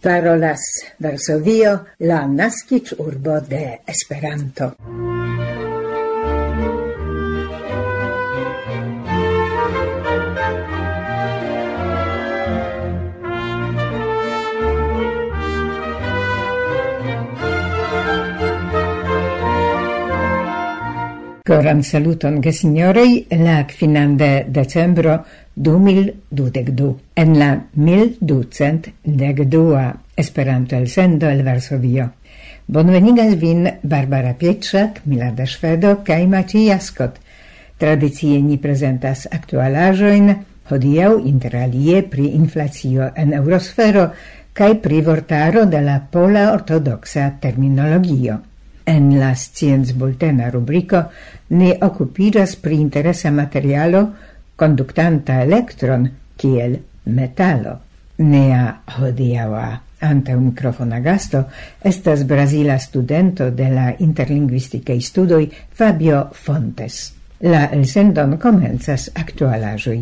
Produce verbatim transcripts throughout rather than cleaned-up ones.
Parolas Varsovio, la naskiĝurbo de Esperanto. Coran saluton, gesignorei, la kvinan de decembro du mil dudek du. En la mil ducent dek dua Esperanto elsendo el Varsovio. Bonvenigas vin Barbara Pietrzak, Milada Szwedo kaj Maciej Jaskot. Tradycie ni prezentas aktualaĵojn, hodiaŭ inter alie pri inflacio en eurosfero kaj pri vortaro de la pola ortodoksa terminologio. En la Sciencbultena rubrico ni okupiĝas pri interesa materialo conductanta elektron kiel metalo. Nia hodiaŭa antaŭ mikrofona gasto estas brazila studento de la interlingvistikaj studoj Fabio Fontes. La elsendon komencas aktualaĵoj.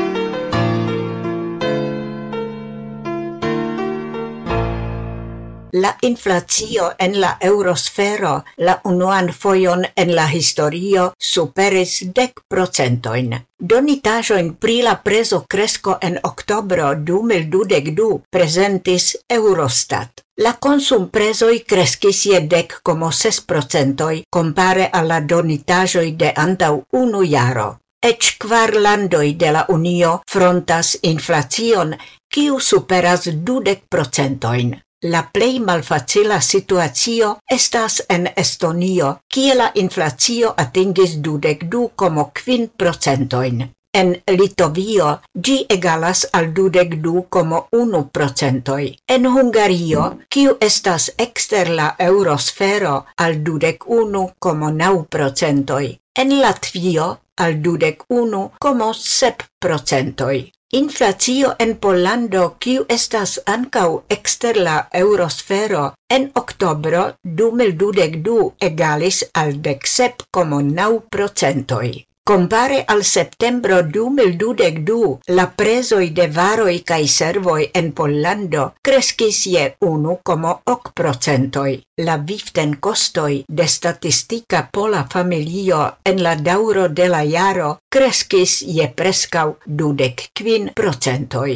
La inflacio en la eurosfero la unuan fojon en la historio superis dek procentojn. Donitaĵojn pri la prezo kresko en oktobro du mil dudek du prezentis Eurostat. La konsumprezoj kreskis je dek komo ses procentoj kompare al la donitaĵoj de antaŭ unu jaro. Eĉ kvar landoj de la Unio frontas inflacion, kiu superas dudek procentojn. La plej malfacila situacio estas en Estonio, kie la inflacio atingis dudek du komo kvin procentojn. En Litovio ĝi egalas al dudek du komo unu procentoj. En Hungario, kiu estas ekster la eurosfero, al dudek unu komo naŭ procentoj. En Latvio al dudek unu komo sep procentoj. Inflacio en Pollando, kiu estas ankaŭ ekster la eurosfero, en oktobro du mil dudek du egalis al dek sep komo naŭ procentoj. Kompare al septembro du mil dudek du, la prezoj de varoj kaj servoj en Pollando kreskis je unu komo ok procentoj. La vivtenkostoj de statistika pola familio en la daŭro de la jaro kreskis je preskaŭ dudek kvin procentoj.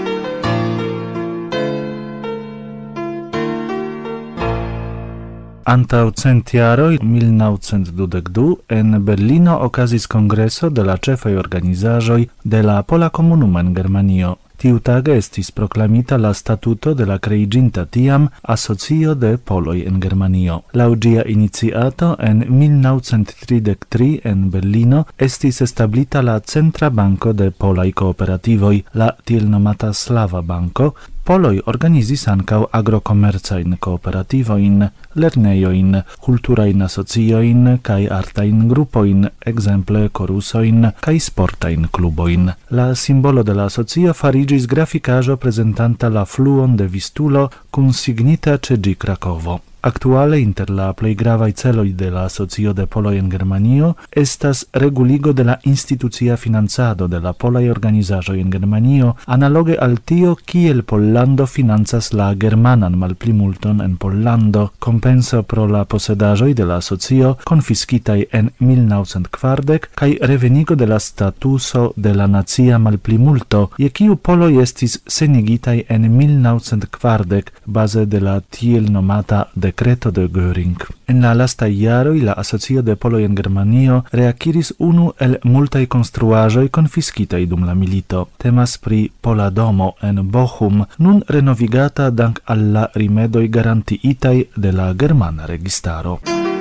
Antau cent jaroj mil naŭcent dudek du en Berlino okazis kongreso de la ĉefaj organizaĵoj de la Pola Komunumo en Germanio. Tiutage estis proklamita la statuto de la kreiĝinta tiam Asocio de Poloj en Germanio. Laŭ ĝia iniciato en mil naŭcent tridek tri en Berlino estis establita la Centra Banko de Polaj Kooperativoj, la tiel nomata Slava Banko. Poloj organizis ankaŭ agrokomercajn kooperativojn, lernejojn, kulturajn asociojn kaj artajn grupojn, ekzemple korusojn kaj sportajn klubojn. La simbolo de la asocio fariĝis grafikaĵo prezentanta la fluon de Vistulo kun signita ĉe ĝi Krakovo. Aktuale inter la plej gravaj celoj de la Asocio de Poloj en Germanio estas reguligo de la institucia financado de la polaj organizaĵoj en Germanio, analoge al tio kiel Pollando financas la germanan malplimulton en Pollando, kompenso pro la posedaĵoj de la asocio konfiskitaj en mil naŭcent kvardek kaj revenigo de la statuso de la nacia malplimulto, je kiu poloj estis senigitaj en mil naŭcent kvardek baze de la tiel nomata Decreto de Göring. En la lastaj jaroj la Asocio de Poloj en Germanio reakiris unu el multaj konstruaĵoj konfiskitaj dum la milito. Temas pri Pola Domo en Bochum, nun renovigata dank al la rimedoj garantiitaj de la germana registaro.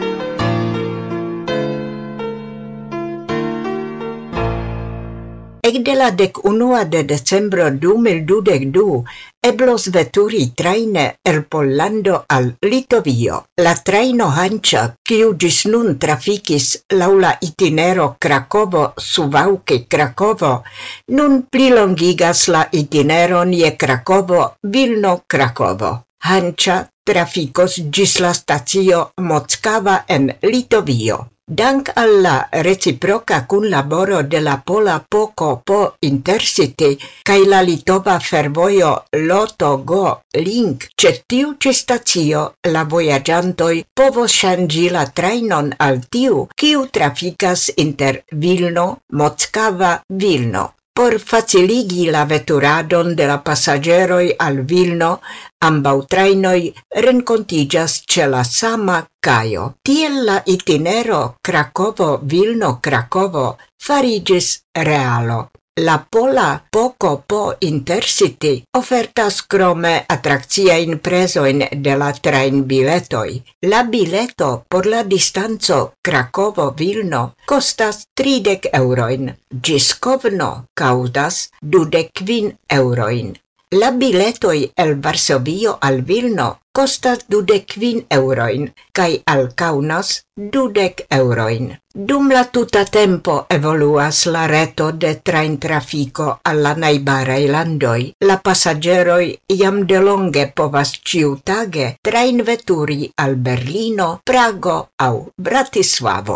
Ekde la dek unua de decembro du mil dudek du eblos veturi trajne el Pollando al Litovio. La trajno Hanĉa, kiu ĝis nun trafikis laŭ la itinero Krakovo-Suwałki-Krakovo, nun plilongigas la itineron je Krakovo-Vilno-Krakovo. Hanĉa trafikos ĝis la stacio Mockava en Litovio. Dank alla reciproca kunlaboro de la Pola Poko Po Intercity kaj la litova fervojo Loto-Go Link, ĉe tiu ĉi stacio la vojaĝantoj povos ŝanĝi la trajnon al tiu, kiu trafikas inter Vilno, Mockava, Vilno. Por faciligi la veturadon de la pasaĝeroj al Vilno, ambaŭ trajnoj renkontiĝas ĉe la sama kajo. Tiel la itinero Krakovo-Vilno-Krakovo fariĝis realo. La Pola Poko Po Intercity ofertas krome atrakciajn prezojn de la trajnbiletoj. La bileto por la distanco Krakovo-Vilno kostas tridek eŭrojn, ĝis Kovno kaŭzas dudek kvin eŭrojn. La biletoj el Varsovio al Vilno kostas dudek kvin eŭrojn kaj al Kaunas dudek eŭrojn. Dum la tuta tempo evoluas la reto de trajntrafiko al la najbaraj landoj. La pasaĝeroj jam delonge povas ĉiutage trajnveturi al Berlino, Prago aŭ Bratislavo.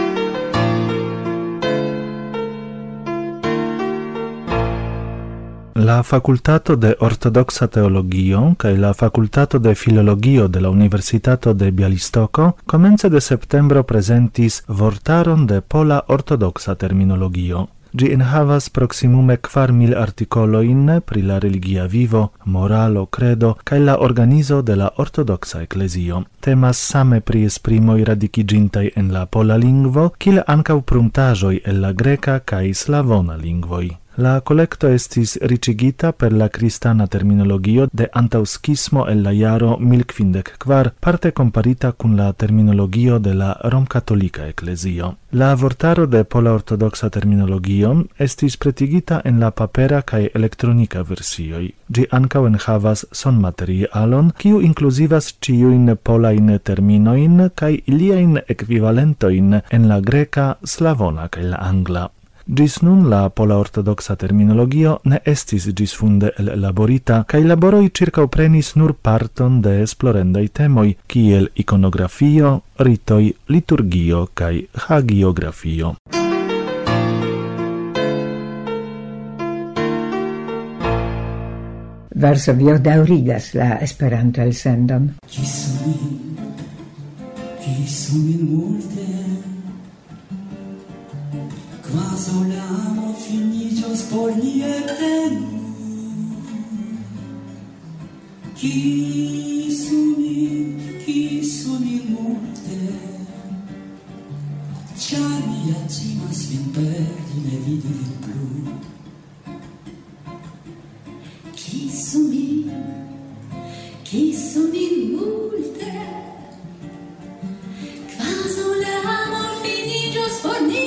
La Facultato de Ortodoxa Teologio kaj la Facultato de Filologio de la Universitato de Bialistoko komence de septembro prezentis vortaron de pola ortodoxa terminologio. Ĝi enhavas proksimume kvar mil artikolojn pri la religia vivo, moralo, credo kaj la organizo de la ortodoksa eklezio. Temas same pri esprimoj radikiĝintaj en la pola lingvo, kiel ankaŭ pruntaĵoj el la greka kaj slavona lingvoj. La collecto estis ricigita per la cristana terminologio de antaŭskismo el la jaro mil kvindek kvar, parte comparita kun la terminologio de la romkatolika eklezio. La vortaro de pola ortodoxa terminologio estis pretigita en la papera kaj elektronika versioj. Ĝi ankaŭ enhavas sonmaterialon, kiu inkluzivas ĉiujn polajn terminojn kaj iliajn ekvivalentojn en la greka, slavona kaj la angla. Gis nun la pola ortodoxa terminologio ne estis gisfunde elaborita, kaj laboroj ĉirkaŭprenis nur parton de esplorendaj temoj, kiel ikonografio, ritoj, liturgio kaj hagiografio. Varsovio daŭrigas la Esperanto-elsendon. Kisu min, kisu min multe, quasi l'amo finiĝos por ni eternu. Kisu min, kisu min multe, ĉar mi ja timas vin perdi, ne vidi vin plu. Kisu min, kisu min multe, quasi l'amo finiĝos por ni.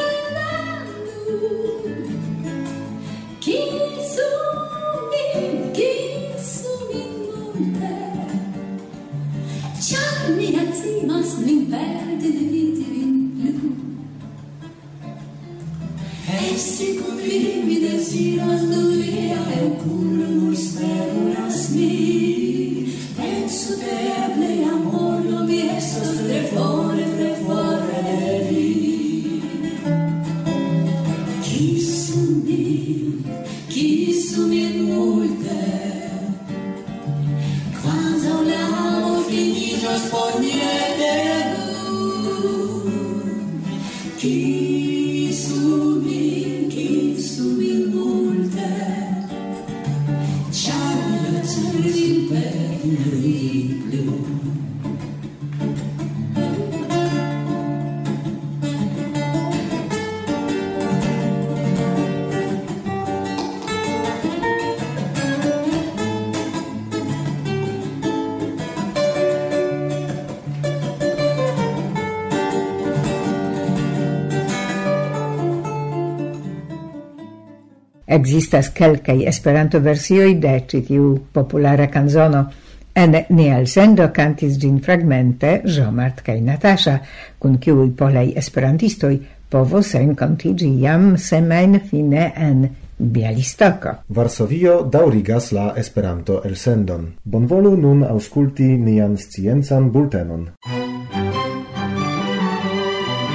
Kisu min, kisu min multe, ĉar mi ja timas vin perdi, ne vidi vin plu. Esti kun vi mi deziras do via, eŭkure nur sperulas mi. Pensu te eble amoro mi estos tre fore, tre fore de vi. Kisu min, kisu min multe, quasi l'amo finiĝos por ni eternu. Kisu min, kisu min multe, ĉar mi ja timas vin perdi, ne vidi plu. Existas kelkaj Esperanto-versioj de ĉi tiu populara kanzono. En nia elsendo kantis ĝin fragmente Žomart kaj Natasha, kun kiuj polaj esperantistoj povos renkontiĝi jam semajnfine en Bialistoko. Varsovio daŭrigas la Esperanto-elsendon. Bonvolu nun aŭskulti nian sciencan bultenon.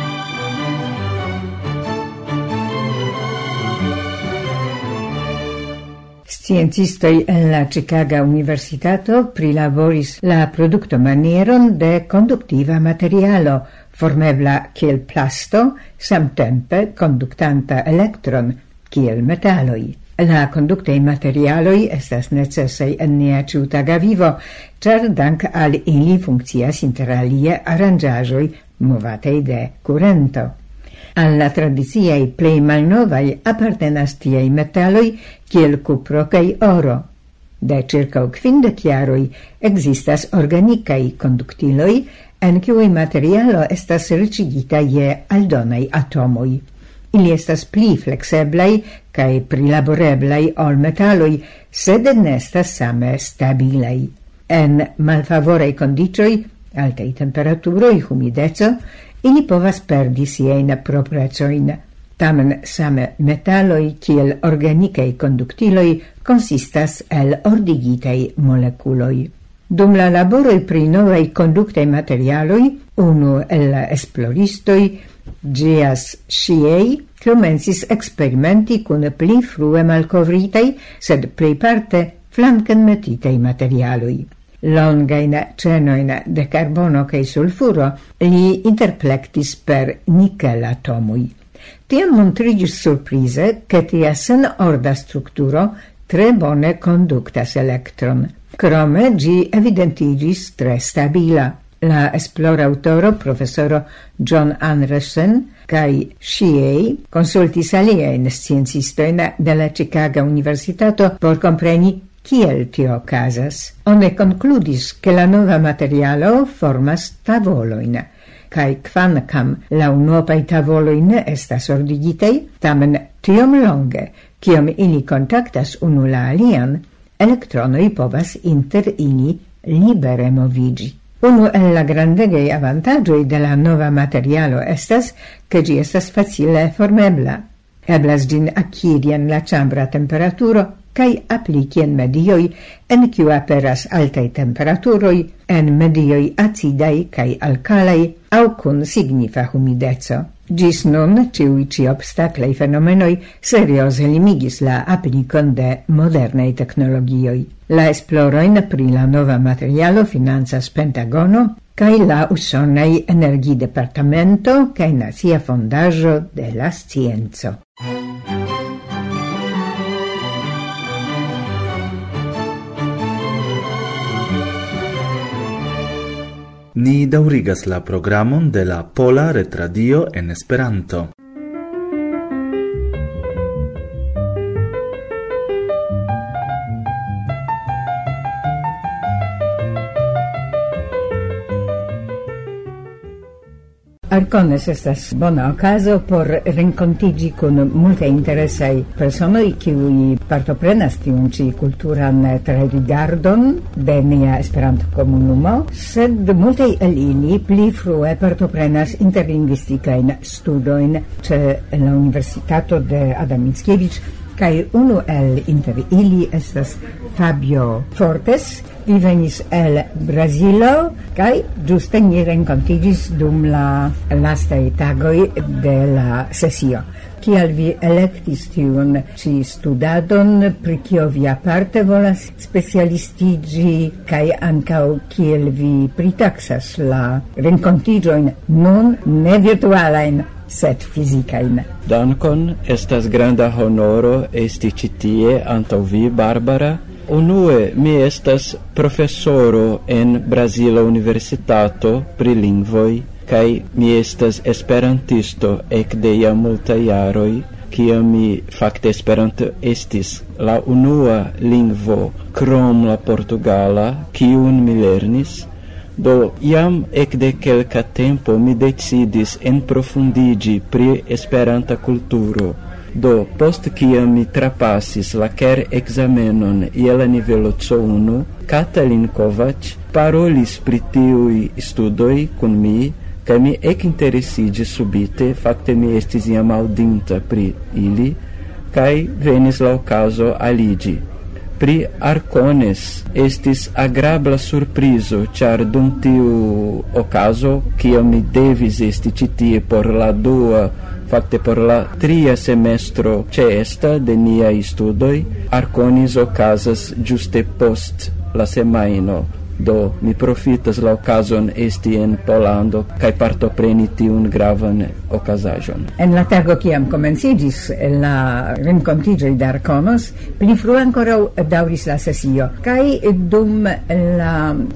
Sciencistoi en la Chicaga Universitato prilaboris la produktomanieron de conductiva materialo, formebla kiel plasto, samtempe conductanta elektron, kiel metaloi. La conductei materialoi estas necessei en nia ciutaga vivo, char dank al ili funccias inter alie arangiagioi movatei de currento. Alla tradiziei plei malnovai appartenas tiei metaloi kiel cupro cae oro. De circa quindec jaroi existas organicai conductiloi en cui materialo estas ricigita je aldonai atomoi. Ili estas pli flexeblai cae prilaboreblai ol metaloi, sed nestas same stabilai. En malfavorei condicioi, altei temperaturoi, humideco, ili povas perdi siein proprecoin. Tamen same metaloi, kiel organicei conductiloi, consistas el ordigitei moleculoi. Dum la laboroi pri novei conductei materialoi, unu el la esploristoi, Gias Shiei, comencis experimenti cun pli frue malcovritei, sed pli parte flanken metitei materialui. Longain cenoin de carbono cae sulfuro li interplectis per nickel atomui. Tiam montrigis surprise che tia sen orda structuro tre bone conductas electron. Crome gi evidentigis tre stabila. La esplorautoro professoro John Anderson kai Shiei consultis aliein sciencistoin de la Chicaga Universitato por compreni kiel tio casas. One concludis che la nova materialo formas tavoloin, kai kvankam la unuopai tavoloin estas ordigitei, tamen tiom longe, kiom ili contactas unu la alian, elektronoi povas inter ili libere movigi. Unu el la grandegei avantagioi de la nova materialo estas che gi estas facile formebla. Eblas gin acquiri en la chambra temperaturo cae applici en medioi en kiu aperas altai temperaturoi, en medioi acidai cae alcalai au cun signifa humideco. Gis nun, ciui ci obstaclei fenomenoi seriose limigis la applicon de modernei technologioi. La esploroin pri la nova materialo finanzas Pentagono cae la usonei energi departamento cae Nazia Fondaĵo de la Scienco. Ni daŭrigas la programon de la Pola Retradio en Esperanto. Arcones estas bona ocaso por rencontigi con multe interesai personoi kiui partoprenas tiun ci culturan trarigardon de nia Esperanto komunumo, sed multe el ili pli frue partoprenas interlingvistikajn studoin ĉe la Universitato de Adam Mickiewicz, kai unu el inter ili estas Fabio Fortes. Li venis el Brazilo, kai giuste ni rencontigis dum la lastai tagoi de la sesio. Kial vi electis tiun ci studadon, pri kio vi aparte volas specialistigi, kai ancau kiel vi pritaxas la rencontigioin nun ne virtualain, sed fisicain. Dankon, estas granda honoro esti ci tie antau vi, Barbara. Unue, mi estas professoro en Brazila Universitato pri lingvoi, kai mi estas esperantisto ekde jam multaj jaroj, kiam mi fakte Esperanto estis la unua lingvo krom la portugala kiun mi lernis. Do jam ekde kelka tempo mi decidis enprofundigi pri Esperanta kulturo. Do, post kiam mi trapassis la ker examenon je la nivelo C unu, Katalin Kovac parolis pri tiuj studoj kun mi, kaj mi ekinteresiĝis subite, fakte mi estis jam aŭdinta pri ili, kaj venis la okazo aliĝi. Pri Arcones estis agrabla surprizo, char dum tiu ocaso, kiam mi devis esti ci tie por la dua, fakte por la tria semestro ceesta de niai studoi, Arconis ocasas giuste post la semaino. Do mi profitas la ocasion esti en Polando kai partopreni tiun gravan okazaĵon. En la tago kiam komenciĝis la renkontiĝoj de Arconos, pli frue ankoraŭ daŭris la sesio, kaj dum la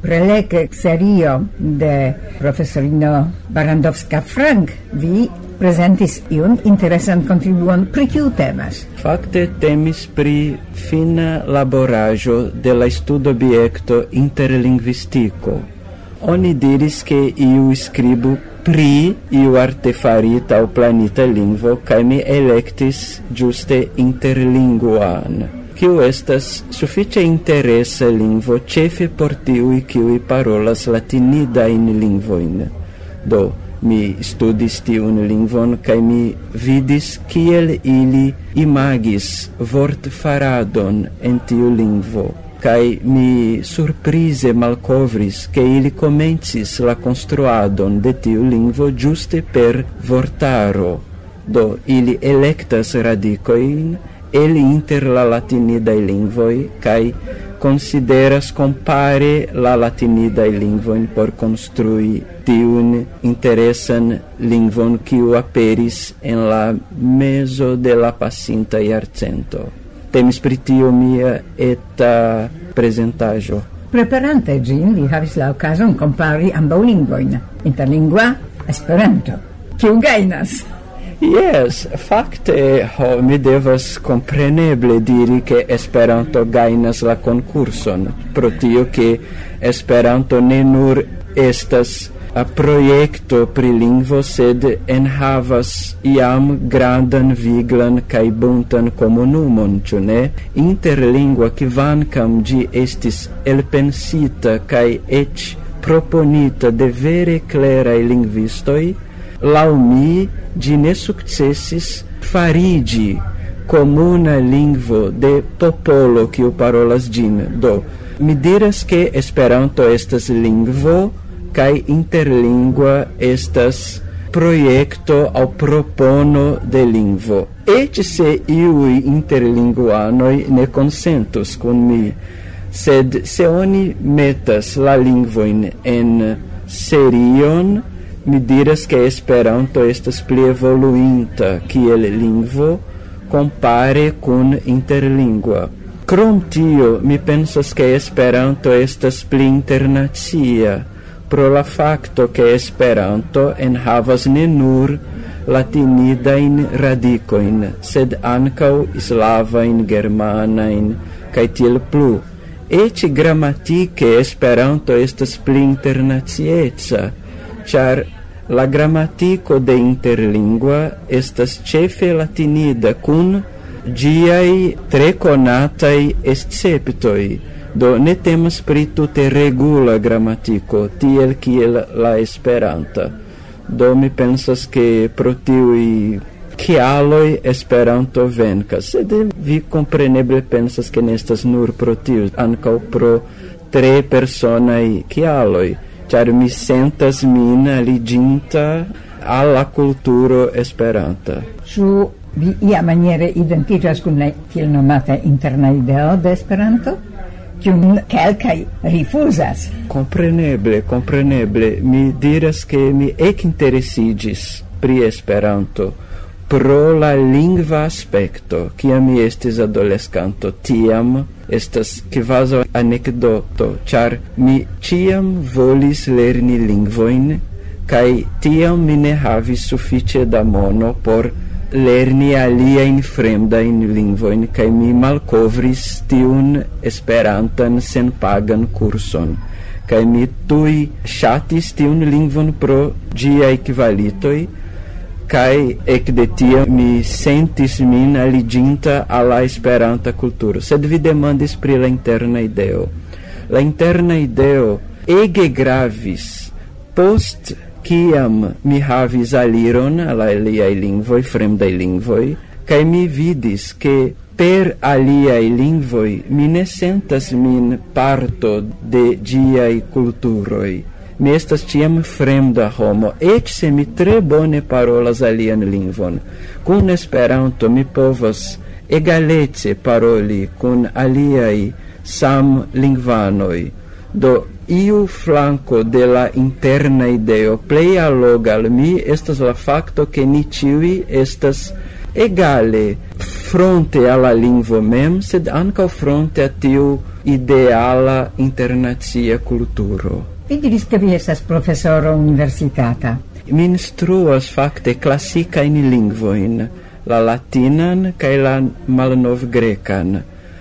preleg-serio de profesorino Barandowska-Frank vi presentis iun interesan kontribuon pri kiu temas. Fakte temis pri fina laboraĵo de la studobjekto interlingvistiko. Oni diris ke iu skribu pri iu artefarita aŭ planita lingvo, kaj mi elektis ĝuste interlinguan, kiu estas sufiĉe interesa lingvo ĉefe por tiuj kiuj parolas latinidajn lingvojn. Do mi studis tiun lingvon kaj mi vidis kiel ili imagis vortfaradon en tiu lingvo, kaj mi surprize malkovris ke ili komencis la konstruadon de tiu lingvo ĝuste per vortaro. Do ili elektas radikojn el inter la latinidaj lingvoj kaj consideras compare la latinidaj lingvojn por konstrui tiun interesan lingvon kiu aperis en la mezo de la pasinta jarcento. Temis pri tio mia eta prezentaĵo. Preparante ĝin, vi havis la okazon kompari ambaŭ lingvojn, interlingua, Esperanto. Kiu gajnas? Yes, fakte, ho, mi devas compreneble diri che Esperanto gainas la concurson, pro tio che Esperanto ne nur estas a proiecto pri lingvo, sed enhavas iam grandan, viglan kaj buntan komunumon, ĉu ne? Interlingua, kvankam ĝi estis elpensita kaj eĉ proponita de vere kleraj lingvistoj, laŭ mi ĝi ne sukcesis fariĝi komuna lingvo de popolo kiu parolas ĝin. Do, mi diras ke Esperanto estas lingvo kaj interlingua estas projekto aŭ propono de lingvo. Eĉ se iuj interlinguanoj ne konsentus kun mi, sed se oni metas la lingvojn en serion, mi diras che Esperanto estas pli evoluinta kiel lingvo compare kun interlingua. Krom tio, mi pensas che Esperanto estas pli internacia pro la fakto che Esperanto enhavas ne nur latinidajn radikojn, sed ankaŭ slavajn, germanajn kaj tiel plu. Eĉ gramatike Esperanto estas pli internacieca, char la grammatico de interlingua estas ĉefe latinida kun ĝiaj tre konataj esceptoj. Do ne temas pri tute regula gramatiko, tiel kiel la Esperanta. Do mi pensas ke pro tiuj kialoj Esperanto venkas, sed vi kompreneble pensas ke ne estas nur pro tio, ankaŭ pro tre personaj kialoj. Char mi sentas min aliĝinta al la kulturo Esperanta. Ĉu vi iamaniere identiĝas kun la tiel nomata interna ideo de Esperanto? Kiun kelkaj rifuzas? Kompreneble, kompreneble. Mi diras ke mi ekinteresiĝis pri Esperanto pro la lingva aspekto, kiam mi estis adoleskanto. Tiam estas kvazaŭ anekdoto, ĉar mi ĉiam volis lerni lingvojn, kaj tiam mi ne havis sufiĉe da mono por lerni aliajn fremdajn lingvojn, kaj mi malkovris tiun Esperantan senpagan kurson. Kaj mi tuj ŝatis tiun lingvon pro ĝiaj kvalitoj, kaj ekde tiam mi sentis min aliĝinta al la Esperanta kulturo. Sed vi demandis pri la interna ideo. La interna ideo ege gravis post kiam mi havis aliron al aliaj lingvoj, fremdaj lingvoj, kai mi vidis che per aliai lingvoi mi ne sentas min parto de giai culturoi. Mi estas ciam fremda homo, ec se mi tre bone parolas alian lingvon. Cun Esperanto mi povas egalece paroli cun aliai sam lingvanoi. Do iu flanco de la interna ideo plei alloga al mi estas la facto che ni ciui estas egale fronte alla lingvo mem, sed anca fronte a tiu ideala internazia culturo. Vi diris che vi estas professoro universitata. Mi instruas facte classicain lingvoin, la latinan cae la malnov grecan,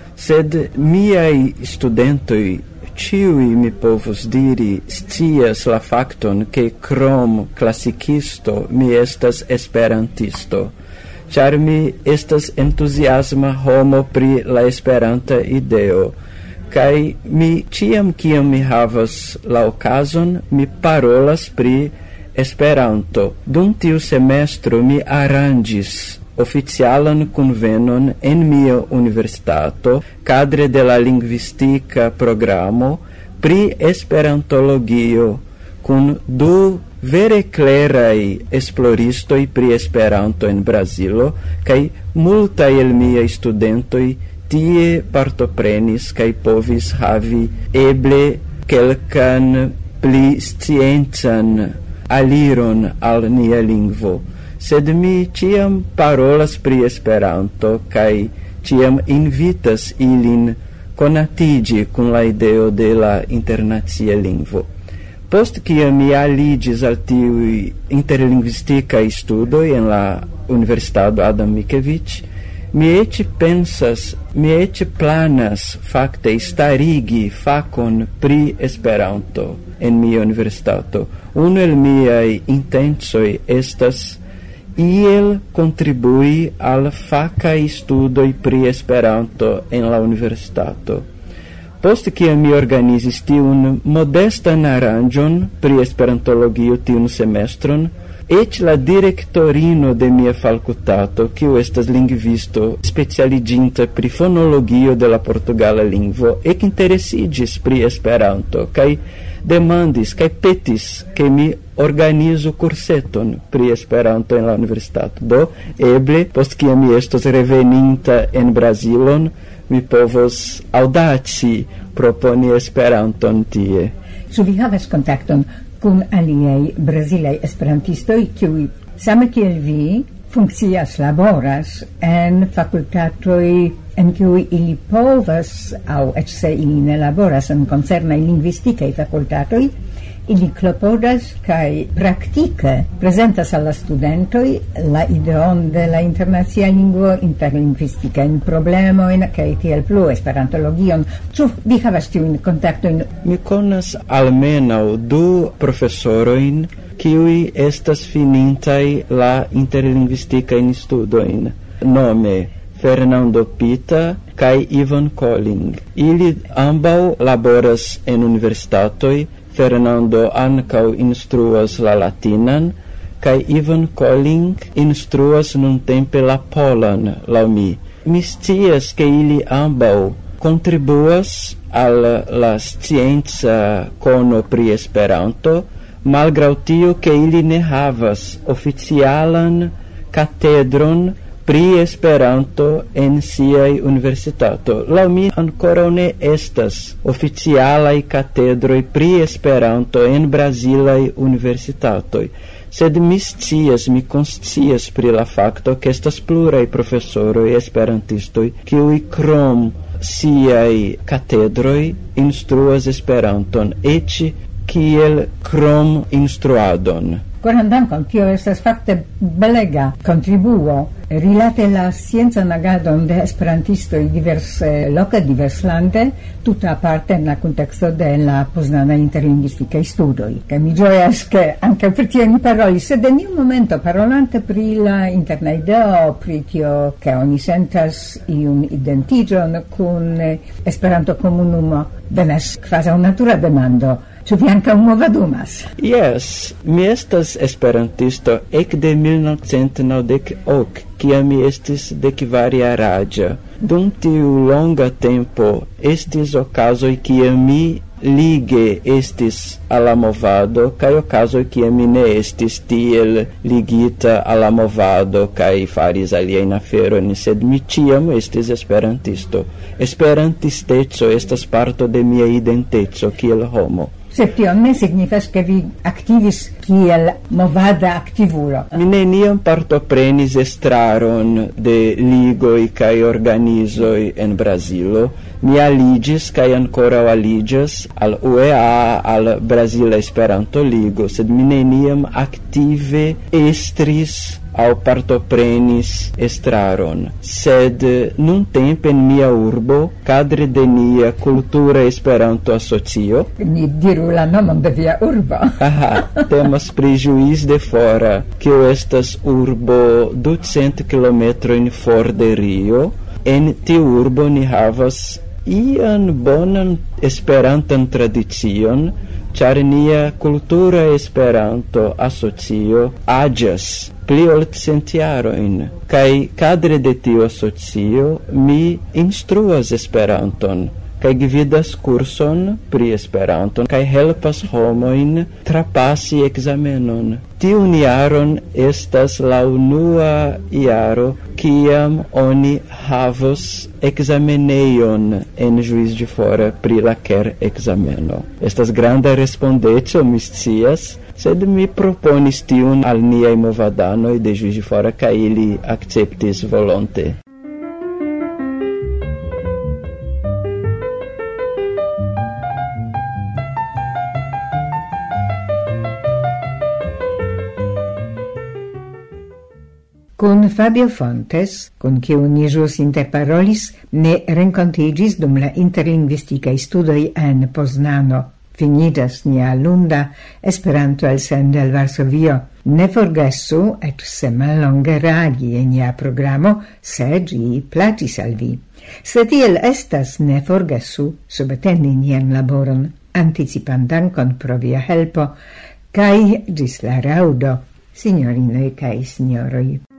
sed miai studentoi ciui mi povus diri scias la facton che crom classicisto mi estas esperantisto, char mi estas entusiasma homo pri la esperanta ideo, kai mi ciam ciam mi havas la occasion mi parolas pri Esperanto. Dum tiu semestro mi arrangis oficialan convenon en mia universitato cadre de la linguistica programo pri esperantologio kun du vere klerai esploristoi pri Esperanto en Brazilo kai multaj el miaj studentoj tie partoprenis kai povis havi eble kelkan pli sciencan aliron al nia lingvo. Sed mi ciam parolas pri Esperanto kai ciam invitas ilin conatigi kun la ideo de la internacia lingvo. Post kiam mi aligis al tiui interlinguisticai studoi en la Universitato Adam Mickiewicz, mi ec pensas, mi ec planas facte starigi facon pri Esperanto en mia universitato. Uno el miai intensoi estas iel contribui al facai studoi pri Esperanto en la universitato. Post kiam mi organizis tiun modestan aranjon pri esperantologio tiun semestron, ec la directorino de mia facultato, kiu estas lingvisto specialiginta pri fonologio de la portugala lingvo, ec interesigis pri Esperanto, kai demandis, kai petis, ke mi organizu curseton pri Esperanto en la universitato. Do, eble, post kiam mi estos reveninta en Brasilon, mi povos audaci proponi Esperanton tie. Su vi havas kontakton kun aliaj brazilaj esperantistoj, kiuj same kiel vi funkcias, laboras en fakultatoj en kiuj ili povas, aŭ eĉ se ili ne laboras en koncernaj lingvistikaj fakultatoj, ili klopodas kaj praktike prezentas al la studentoj la ideon de la internacia lingvo, interlingvistikajn problemojn kaj tiel plu, esperantologion. Ĉu vi havas tiujn kontaktojn? Mi konas almenaŭ du profesorojn kiuj estas finintaj la interlingvistikajn studojn. Nome Fernando Pita kaj Ivan Colling. Ili ambaŭ laboras en universitatoj. Fernando ancau instruas la latinan, kai Ivan Colling instruas nuntempe la polan, lau mi. Mi scias che ili ambau contribuas al la scienza cono pri Esperanto, malgrau tio che ili ne havas oficialan catedron pri Esperanto en siai universitato. Lau mi ancora ne estas oficialai catedroi pri Esperanto en Brasilai universitatoi, sed mi scias, mi conscias pri la facto che estas plurai professoroi esperantistoi kiui krom siai catedroi instruas Esperanton, ec kiel krom instruadon. Koran dankon, tio estas fakte belega contribuo rilate la scienza agadon de esperantistoj diverse loke, diverslande, tuta aparte en la contexto de la poznana interlingvistikaj studoj. Kaj mi ĝojas, ke ankaŭ pri tio ni parolis, sed en iu momento parolante pri la interna ideo, pri tio ke oni sentas iun identiĝon kun Esperanto komunumo, venas kvazaŭ natura demando. Ĉu vi ankaŭ movadumas? Yes, mi estas esperantisto ekde mil novcent naŭdek ok, kiam mi estis dekvarjaraĝa. Dum tiu longa tempo estis okazoj kiam mi lige estis al la movado kaj okazoj kiam mi ne estis tiel ligita al la movado kaj faris aliajn aferojn, sed mi ĉiam estis esperantisto. Esperantisteco estas parto de mia identeco kiel homo. Sed tio ne signifas ke vi aktivis kiel movada aktivulo. Mi neniam partoprenis estraron de ligoj kaj organizoj en Brazilo. Mi aliĝis kaj ankoraŭ aliĝas al U E A, al Brazila Esperanto Ligo, sed mi neniam aktive estris aŭ partoprenis estraron. Sed nuntempe en mia urbo, kadre de nia Kultura Esperanto Asocio, Ni diru la nomon de via urbo. aha, temas pri Juiz de Fora, kiu estas urbo ducent kilometrojn for de Rio. En tiu urbo ni havas ian bonan esperantan tradicion, ĉar nia Kultura Esperanto Asocio aĝas pli ol cent jarojn, kaj kadre de tiu asocio mi instruas Esperanton kaj gvidas kurson pri Esperanto kaj helpas homojn trapasi ekzamenon. Tiun jaron estas la unua jaro kiam oni havos ekzamenejon en Juiz de Fora pri la ker ekzameno. Estas granda respondeco, mi scias, sed mi proponis tiun al niaj movadanoj de Juiz de Fora kaj ili akceptis volonte. Con Fabio Fontes, con kiu ni ĵus interparolis, ne renkontiĝis dum la interlingvistikaj studoj en Poznano. Finiĝas nia lunda Esperanto elsendo el Varsovio. Ne forgesu, eĉ se mallonge reagi en nia programo, se ĝi plaĉis al vi. Se tiel estas, ne forgesu subteni nian laboron, anticipan dankon pro via helpo, kaj ĝis la raŭdo, signorinoj kaj signoroj.